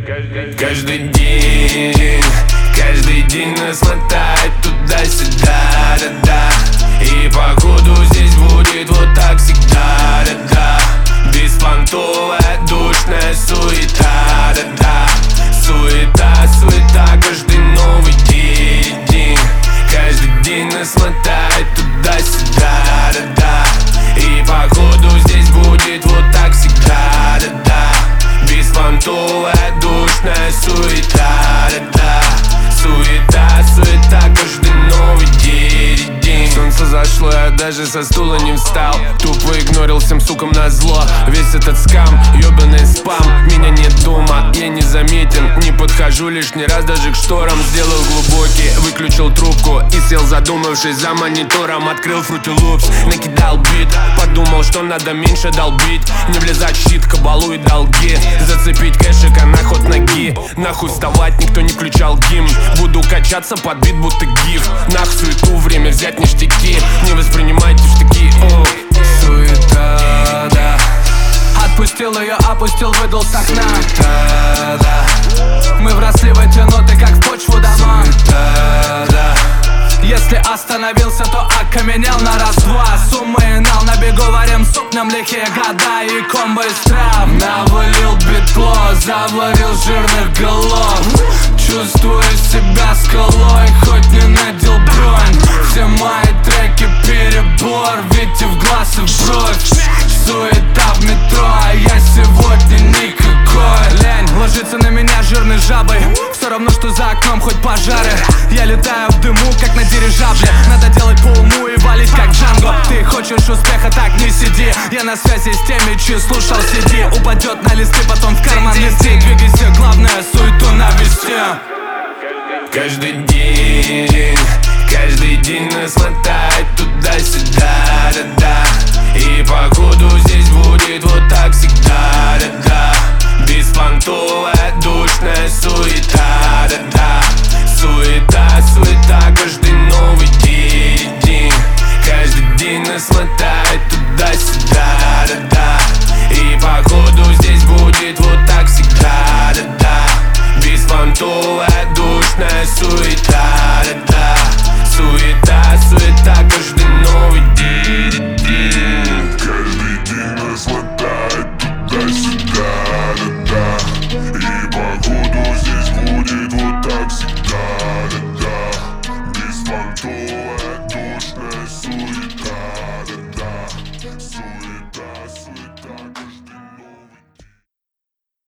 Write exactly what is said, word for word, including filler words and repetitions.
Каждый день, каждый день нас мотает туда-сюда, да-да. И походу здесь будет вот так всегда, да-да. Беспонтовая, душная суета, да-да. Суета, суета, каждый новый день, день. Каждый день нас мотает туда-сюда, да-да. И походу здесь будет вот так всегда, да-да. Беспонтовая, душная суета, да-да. Суета, суета, каждый новый день, день. Солнце зашло, я даже со стула не встал. Тупо игнорил всем сукам назло. Весь этот скам, ёбаный спам. Меня нет дома, я не заметен. Не подхожу лишний раз даже к шторам. Сделал глубокий, выключил трубку и сел, задумавшись за монитором. Открыл Fruity Loops, накидал бит. Подумал, что надо меньше долбить. Не влезать в щит, кабалу и долги. Зацепить кэшика на ход ноги. Нахуй вставать, никто не включал гимн. Буду качаться под бит, будто гиф. Нах суету, время взять ништяки. Не воспринимайте штыки, о. Суета, да. Отпустил ее, опустил, выдал с окна. Суета, да. Мы вросли в эти ноты, как в почву дома. Суета, да. Если остановился, то окаменел на раз-два. Суммы и нал, на бегу варим супням лихие года и комбо из трав. Навалил битло, заварил жирных голов. Чувствую себя скалой, хоть не надел бронь. Все мои треки перебор, видите в глаз и в бровь. Суета в метро, а я сегодня никакой. Лень ложится на меня жирной жабой. Все равно, что за окном хоть пожары. Я летаю в дыму, как на дирижабле. Надо делать по уму и валить как Джанго. Ты хочешь успеха, так не сиди. Я на связи с теми, чьи слушал си ди. Упадет на листы, потом